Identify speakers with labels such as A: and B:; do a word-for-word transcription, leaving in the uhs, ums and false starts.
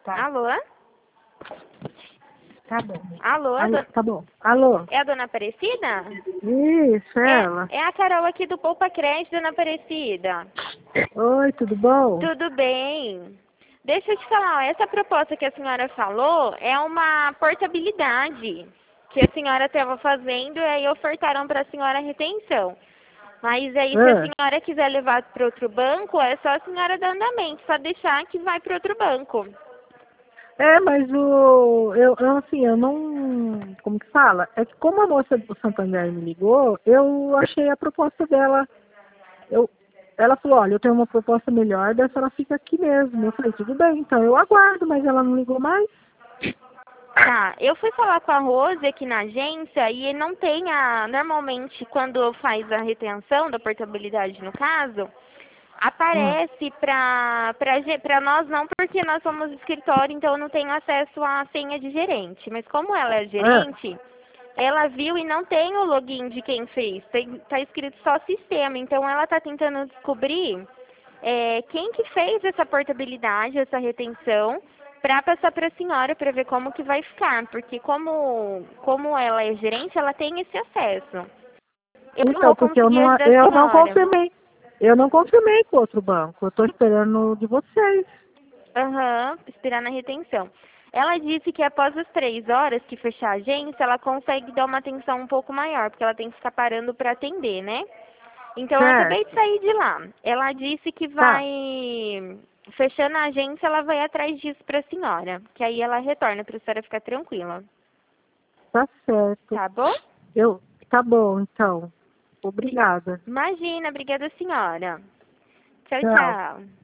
A: Tá.
B: Alô?
A: Tá bom.
B: Alô?
A: Alô,
B: do-
A: tá bom. Alô?
B: É a dona Aparecida?
A: Isso, ela.
B: É, é a Carol aqui do Poupa Crédito, dona Aparecida.
A: Oi, tudo bom?
B: Tudo bem? Deixa eu te falar, ó, essa proposta que a senhora falou é uma portabilidade que a senhora estava fazendo e aí ofertaram para a senhora a retenção. Mas aí, se a
A: Ah,
B: senhora quiser levar para outro banco, é só a senhora dar andamento, só deixar que vai para outro banco.
A: é, mas o. Eu, eu, assim, eu não. Como que fala? É que como a moça do Santander me ligou, eu achei a proposta dela. Eu, ela falou, olha, eu tenho uma proposta melhor, dessa ela fica aqui mesmo. Eu falei, tudo bem, então eu aguardo, mas ela não ligou mais.
B: Tá, eu fui falar com a Rose aqui na agência e não tem a. Normalmente, quando faz a retenção da portabilidade no caso,
A: Hum.
B: aparece pra, pra, ge- pra nós não, porque nós somos escritório, então eu não tenho acesso à senha de gerente. Mas como ela é
A: Ah,
B: gerente, ela viu e não tem o login de quem fez. Tem, tá escrito só sistema. Então ela tá tentando descobrir é, quem que fez essa portabilidade, essa retenção, para passar para a senhora para ver como que vai ficar, porque como como ela é gerente, ela tem esse acesso. Eu não
A: então,
B: vou
A: porque eu
B: conseguir
A: não,
B: ajudar a
A: eu não
B: senhora.
A: confirmei. Eu não confirmei com outro banco. Eu tô esperando de vocês.
B: Aham, esperar na retenção. Ela disse que após as três horas que fechar a agência, ela consegue dar uma atenção um pouco maior, porque ela tem que ficar parando para atender, né? Então, eu acabei de
A: Certo.
B: sair de lá. Ela disse que
A: Tá.
B: vai, fechando a agência, ela vai atrás disso para a senhora. Que aí ela retorna para a senhora ficar tranquila.
A: Tá certo.
B: Tá bom?
A: Eu, tá bom, então. Obrigada.
B: Imagina, obrigada, senhora. Tchau,
A: Tchau.
B: tchau.